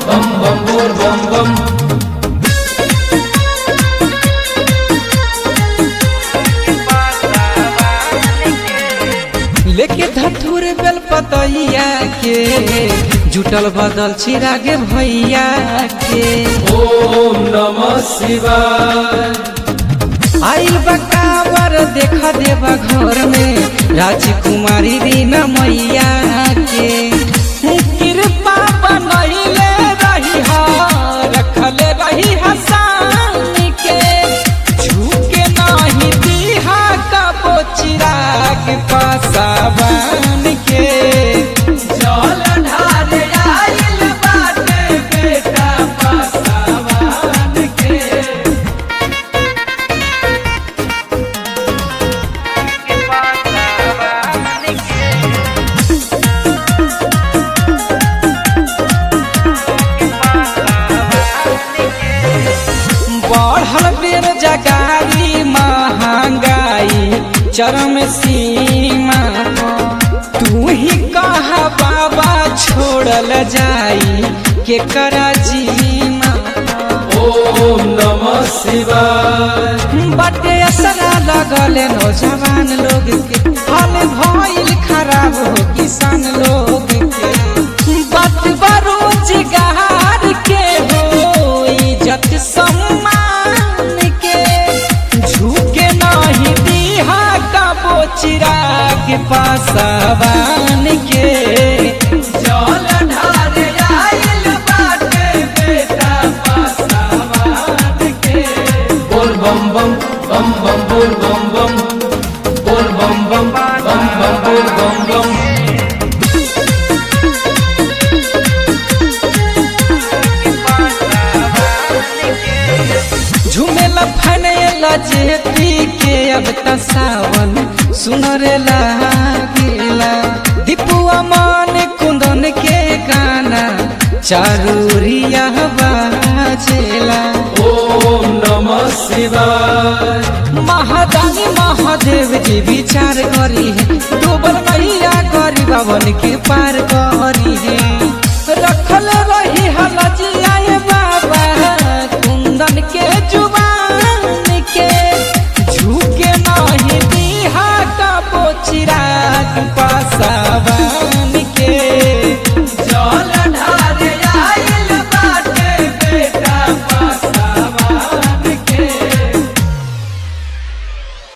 बम बम बोल बम बम। लेके धतूर बेल पतैया के जुटल बदल चिराग भैया के। ओम नमः शिवाय। आइल बकावर देखा देवा घर में राजकुमारी रीना मैया के। कृपा बनैले रही रखले रही हसान के। झुके नहीं दीहा कबो चिराग पासावान के। जल ढारे आइल बाटे बेटा पासावान के। बढ़ल बेरोजगारी महंगाई चरम सीमा तू ही कहा बाबा छोड़ल जाई के करा जीमा। ओम नमः शिवाय। बटे असरा लगल नौजवान लोग के। हाल भइल खराब हो किसान लोग के। बात बेरोजगार के हो इज्जत सम्मान के। झुके नहीं दीहा कबो चिराग पासावान के। जल ढारे आइल बाटे बेटा पासावान के। बोल बम बम बम बम बोल बम बम। बोल बम बम बम बम बोल बम बम। झूमेला फनेला जेती के अब त सावन सुनरे लागेला। दीपुआ मान कुंदन के गाना चारूरिया बाजेला। ओम नमः शिवाय। महादानी महादेव जी विचार करी है। डूबल मैया गरीब बावन के पार करी है।